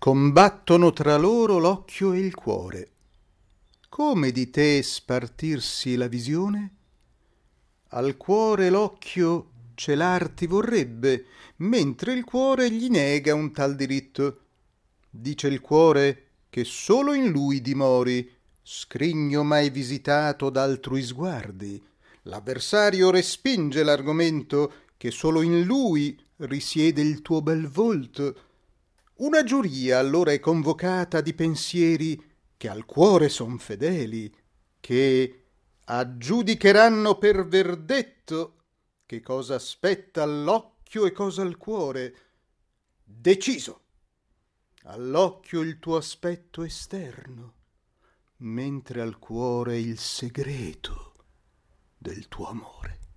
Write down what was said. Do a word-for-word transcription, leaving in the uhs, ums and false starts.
Combattono tra loro l'occhio e il cuore. Come di te spartirsi la visione? Al cuore l'occhio celarti vorrebbe, mentre il cuore gli nega un tal diritto. Dice il cuore che solo in lui dimori, scrigno mai visitato d'altrui sguardi. L'avversario respinge l'argomento che solo in lui risiede il tuo bel volto. Una giuria allora è convocata di pensieri che al cuore son fedeli, che aggiudicheranno per verdetto che cosa aspetta all'occhio e cosa al cuore. Deciso, all'occhio il tuo aspetto esterno, mentre al cuore il segreto del tuo amore.